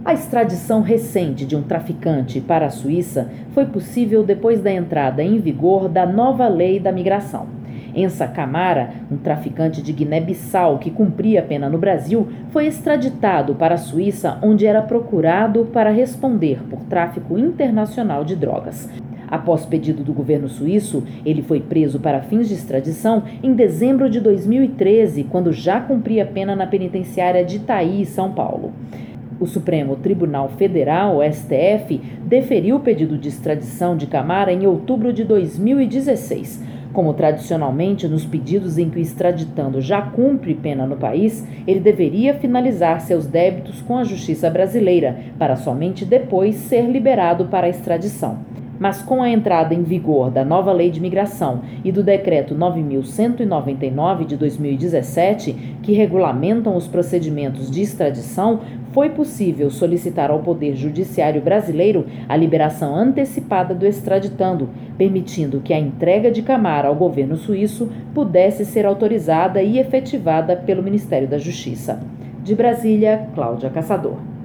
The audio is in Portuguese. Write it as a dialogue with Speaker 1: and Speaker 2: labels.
Speaker 1: A extradição recente de um traficante para a Suíça foi possível depois da entrada em vigor da nova lei da migração. Ensa Camara, um traficante de Guiné-Bissau que cumpria a pena no Brasil, foi extraditado para a Suíça, onde era procurado para responder por tráfico internacional de drogas. Após pedido do governo suíço, ele foi preso para fins de extradição em dezembro de 2013, quando já cumpria pena na penitenciária de Itaí, São Paulo. O Supremo Tribunal Federal, STF, deferiu o pedido de extradição de Camara em outubro de 2016. Como tradicionalmente nos pedidos em que o extraditando já cumpre pena no país, ele deveria finalizar seus débitos com a justiça brasileira, para somente depois ser liberado para a extradição. Mas com a entrada em vigor da nova Lei de Migração e do Decreto 9.199 de 2017, que regulamentam os procedimentos de extradição, foi possível solicitar ao Poder Judiciário brasileiro a liberação antecipada do extraditando, permitindo que a entrega de Camara ao governo suíço pudesse ser autorizada e efetivada pelo Ministério da Justiça. De Brasília, Cláudia Caçador.